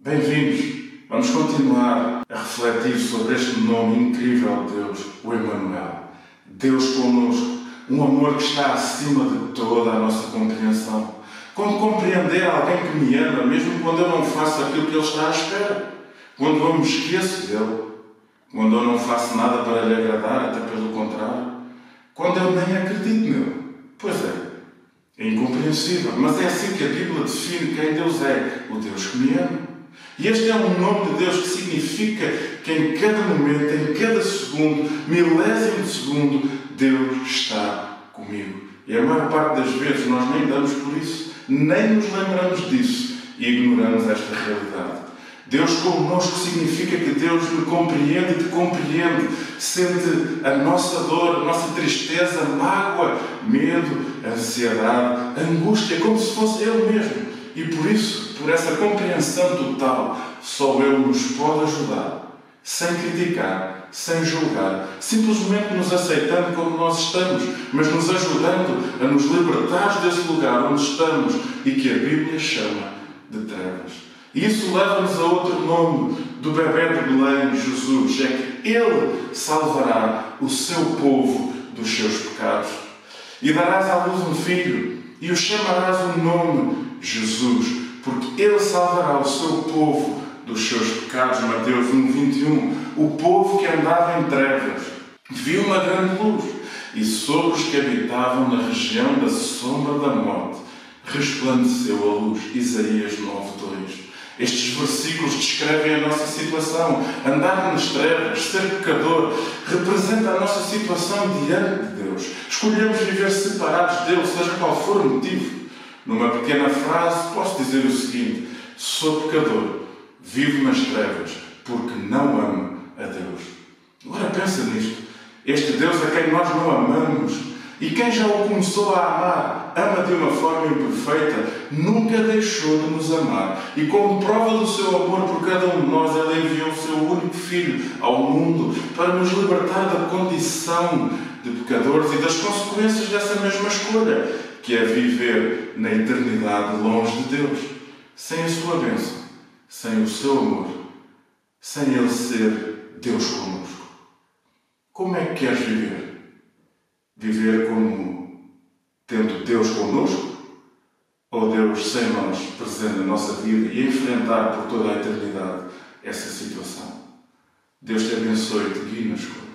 Bem-vindos! Vamos continuar a refletir sobre este nome incrível de Deus, o Emmanuel. Deus connosco, um amor que está acima de toda a nossa compreensão. Como compreender alguém que me ama, mesmo quando eu não faço aquilo que Ele está à espera? Quando eu me esqueço dEle? Quando eu não faço nada para lhe agradar, até pelo contrário? Quando eu nem acredito nele? Pois é incompreensível, mas é assim que a Bíblia define quem Deus é, o Deus que me ama. E este é um nome de Deus que significa que em cada momento, em cada segundo, milésimo de segundo, Deus está comigo. E a maior parte das vezes nós nem damos por isso, nem nos lembramos disso e ignoramos esta realidade. Deus connosco significa que Deus me compreende e te compreende, sente a nossa dor, a nossa tristeza, mágoa, medo, ansiedade, angústia, como se fosse Ele mesmo. E por isso, por essa compreensão total, só Ele nos pode ajudar, sem criticar, sem julgar, simplesmente nos aceitando como nós estamos, mas nos ajudando a nos libertar desse lugar onde estamos e que a Bíblia chama de trevas. E isso leva-nos a outro nome do bebé de Belém, Jesus, é que Ele salvará o seu povo dos seus pecados. E darás à luz um filho, e o chamarás o nome Jesus, porque Ele salvará o seu povo dos seus pecados. Mateus 1:21. O povo que andava em trevas viu uma grande luz, e sobre os que habitavam na região da sombra da morte resplandeceu a luz. Isaías 9:2. Estes versículos descrevem a nossa situação. Andar nas trevas, ser pecador, representa a nossa situação diante de Deus. Escolhemos viver separados dele, seja qual for o motivo. Numa pequena frase, posso dizer o seguinte: sou pecador, vivo nas trevas, porque não amo a Deus. Agora pensa nisto. Este Deus a quem nós não amamos, e quem já o começou a amar, ama de uma forma imperfeita, nunca deixou de nos amar. E como prova do seu amor por cada um de nós, Ele enviou o seu único Filho ao mundo para nos libertar da condição de pecadores e das consequências dessa mesma escolha, que é viver na eternidade longe de Deus, sem a sua bênção, sem o seu amor, sem Ele ser Deus connosco. Como é que queres viver? Viver como tendo Deus connosco? Ou Deus sem nós presente na nossa vida e enfrentar por toda a eternidade essa situação? Deus te abençoe e te guie na escolha.